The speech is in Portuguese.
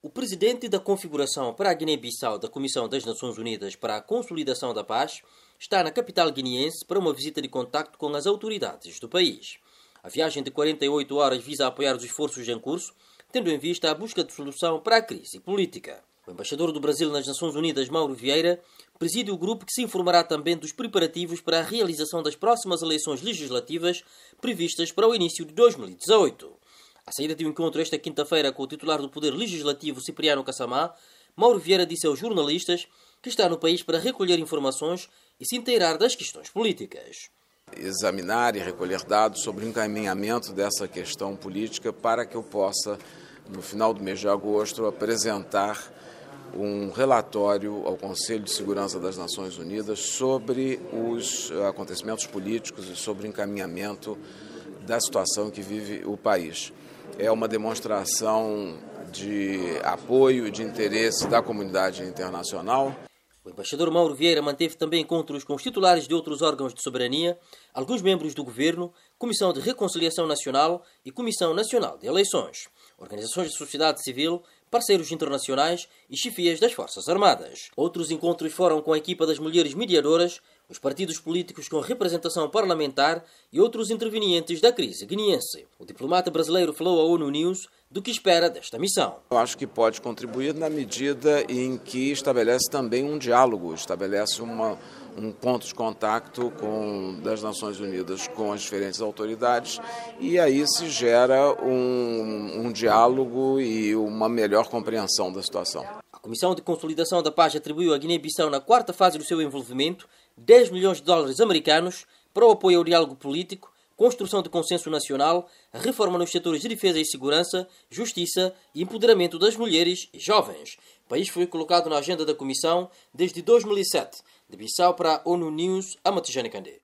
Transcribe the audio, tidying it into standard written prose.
O presidente da configuração para a Guiné-Bissau da Comissão das Nações Unidas para a Consolidação da Paz está na capital guineense para uma visita de contacto com as autoridades do país. A viagem de 48 horas visa apoiar os esforços em curso, tendo em vista a busca de solução para a crise política. O embaixador do Brasil nas Nações Unidas, Mauro Vieira, preside o grupo que se informará também dos preparativos para a realização das próximas eleições legislativas previstas para o início de 2018. À saída de um encontro esta quinta-feira com o titular do Poder Legislativo, Cipriano Kassamá, Mauro Vieira disse aos jornalistas que está no país para recolher informações e se inteirar das questões políticas. Examinar e recolher dados sobre o encaminhamento dessa questão política para que eu possa, no final do mês de agosto, apresentar um relatório ao Conselho de Segurança das Nações Unidas sobre os acontecimentos políticos e sobre o encaminhamento da situação que vive o país. É uma demonstração de apoio e de interesse da comunidade internacional. O embaixador Mauro Vieira manteve também encontros com os titulares de outros órgãos de soberania, alguns membros do governo, Comissão de Reconciliação Nacional e Comissão Nacional de Eleições, organizações de sociedade civil, parceiros internacionais e chefias das Forças Armadas. Outros encontros foram com a equipa das mulheres mediadoras, os partidos políticos com representação parlamentar e outros intervenientes da crise guineense. O diplomata brasileiro falou à ONU News do que espera desta missão. Eu acho que pode contribuir na medida em que estabelece também um diálogo, estabelece um ponto de contato das Nações Unidas com as diferentes autoridades e aí se gera um diálogo e uma melhor compreensão da situação. A Comissão de Consolidação da Paz atribuiu à Guiné-Bissau, na quarta fase do seu envolvimento, 10 milhões de dólares americanos para o apoio ao diálogo político, construção de consenso nacional, a reforma nos setores de defesa e segurança, justiça e empoderamento das mulheres e jovens. O país foi colocado na agenda da Comissão desde 2007. De Bissau para a ONU News, Amatijane Kandé.